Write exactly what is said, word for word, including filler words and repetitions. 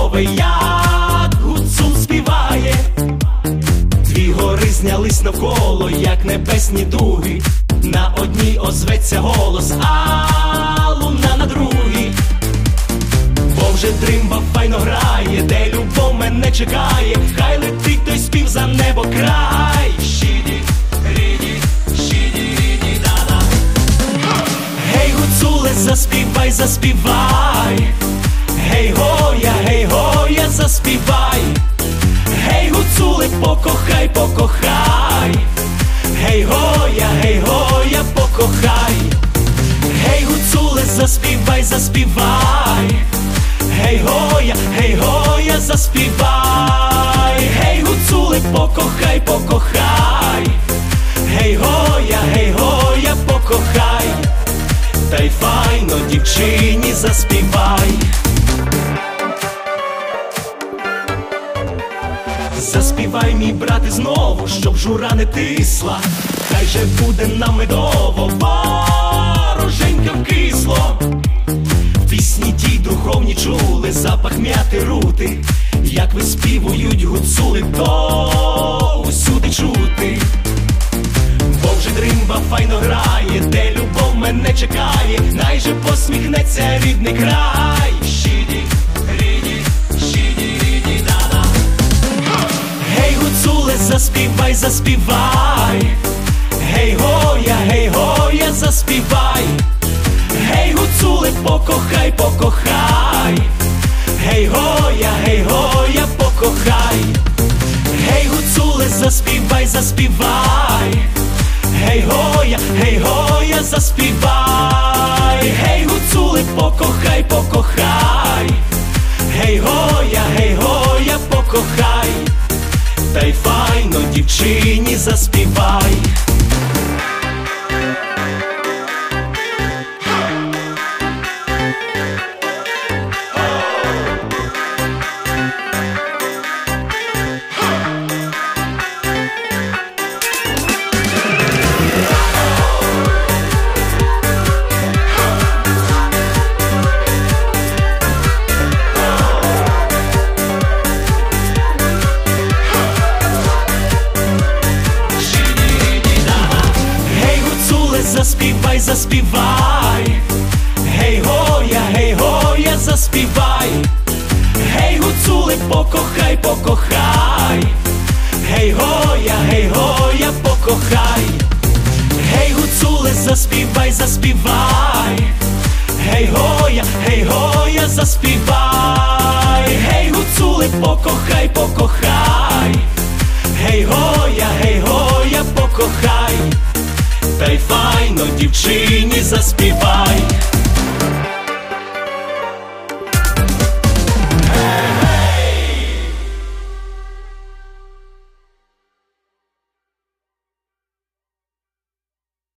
чудовий, як гуцул співає. Дві гори знялись навколо, як небесні дуги. На одній озветься голос, а луна на другій. Бо вже дримба файно грає, де любов мене чекає. Хай летить той спів за небо край. Щіді, ріді, щіді, ріді, да-да. Гей, гуцуле, заспівай, заспівай. Гей, гоя, гей, гоя, заспівай. Гей, гуцуле, покохай, покохай. Гей, гоя, гей, гоя, покохай. Гей, гуцуле, заспівай, заспівай. Гей, гоя, гей, гоя, заспівай. Гей, гуцуле, покохай, покохай. Гей, гоя, гей, гоя, покохай. Та й файно дівчині заспівай. Заспівай, мій брате, знову, щоб жура не тисла. Хай же буде нам медово, вороженька вкисло. В пісні тій духовні чули запах м'яти рути. Як виспівують гуцули, то усюди чути. Бо вже дримба файно грає, де любов мене чекає. Най же посміхнеться рідний край. Щіді, ріді, щіді, ріді, да-да. Гей, гуцуле, заспівай, заспівай. Гей, гоя, гей, гоя, заспівай. Гей, гуцуле, покохай, покохай. Гей, гоя, гей, гоя, покохай. Гей, гуцуле, заспівай, заспівай. Гей, гоя, гей, гоя, заспівай. Гей, гуцуле, покохай, покохай. Гей, гоя, гей, гоя, покохай. Та й файно дівчині заспівай. Заспівай, заспівай. Гей, гоя, гей, гоя, заспівай. Гей, гуцуле, покохай, покохай. Гей, гоя, гей, гоя, покохай. Гей, гуцуле, заспівай, заспівай. Гей, гоя, гей, гоя, заспівай. Гей, гуцуле, покохай, покохай. Гей, гоя, гей, гоя, покохай. Та й файно дівчині заспівай.